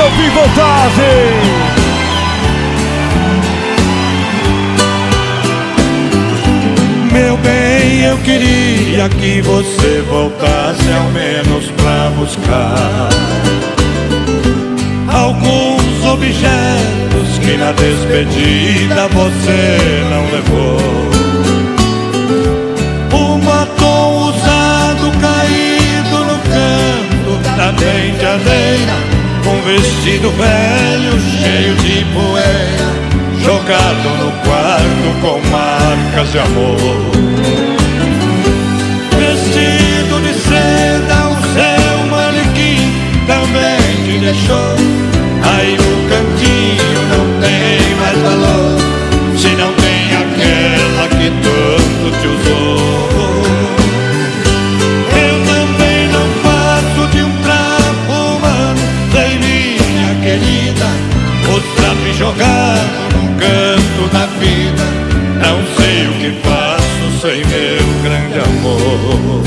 eu vi voltagem. Meu bem, eu queria que você voltasse ao menos pra buscar alguns objetos que na despedida você não levou. Um batom usado caído no canto da penteadeira, um vestido velho cheio de poeira jogado no quarto com marcas de amor. Vestido de seda, o seu manequim também te deixou. Aí no cantinho não tem mais valor, se não tem aquela que tanto te usou. Eu também não passo de um trapo humano, sei minha querida, o trapo jogado num canto da vida. Não sei o que faço sem meu grande amor.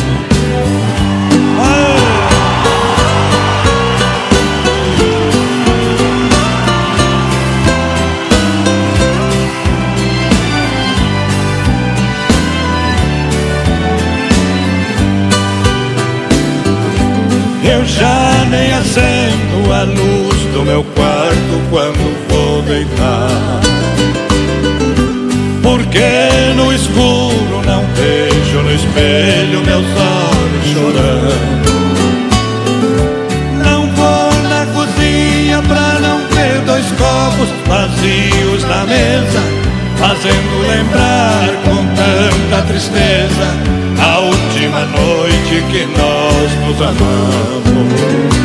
Eu já nem acendo a luz do meu quarto quando vou deitar, porque no escuro não vejo no espelho meus olhos chorando. Não vou na cozinha pra não ter dois copos vazios na mesa, fazendo lembrar com tanta tristeza a última noite que nós nos amamos.